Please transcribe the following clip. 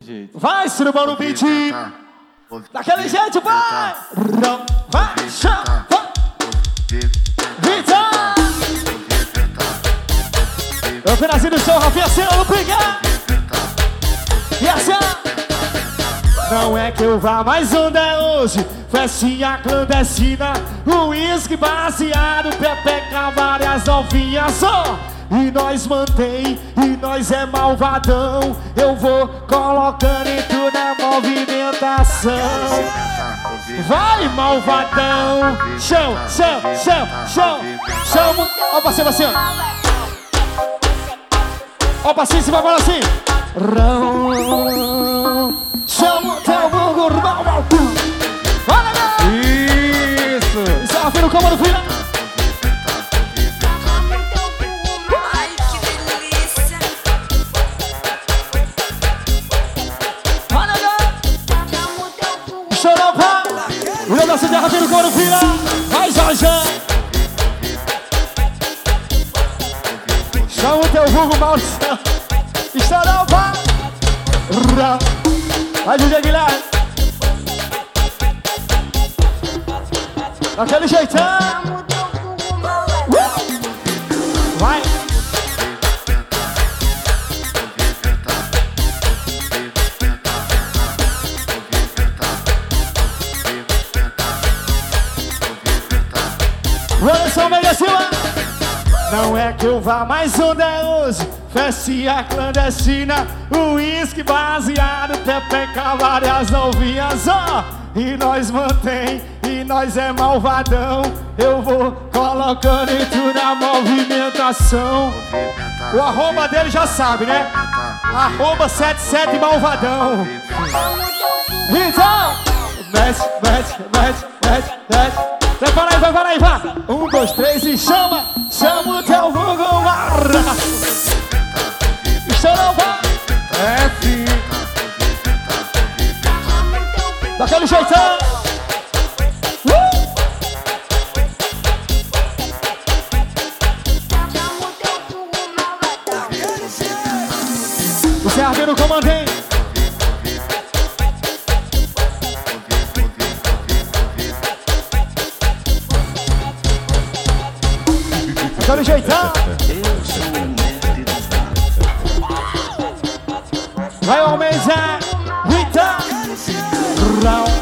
jeito. Vai, surubão no beat. Daquele jeito, vai. Vai, chama. Vitor. Eu pedacinho do show, Rafinha, assim, eu não brigar. E assim, não é que eu vá, mas onde é hoje? Festinha clandestina, uísque baseado, pepeca, várias novinhas, ó. E nós mantém, e nós é malvadão. Eu vou colocando em tudo na movimentação. Vai, malvadão. Chão, chão, chão, chão. Chama. Ó, parceiro, parceiro. Ó, parceiro, se vai falar assim. Chama o teu burro, mal, mal. Olha, isso. Isso é o filho, como no filho. O negócio de Rafinha no couro vira. Vai, Jorge. Chama o teu vulgo, maldição. Estourou, pá. Vai, DJ Guilherme. Daquele jeitão. Vai. Anderson Meia Silva. Não é que eu vá, mas onde é hoje? Festinha clandestina, uísque baseado, pepeca, várias novinhas, ó. E nós mantém, e nós é malvadão. Eu vou colocando em tudo na movimentação. O arroba dele já sabe, né? Arroba 77 malvadão. Então, mete, mete, mete, mete, mete. Vai, vai. 1, 2, 3 e chama. Chama o teu vulgo, marra. Estourou, vai. É sim. Daquele jeitão. O Serginho no comandante. Daquele jeitão. Vai, Almeida. Rita.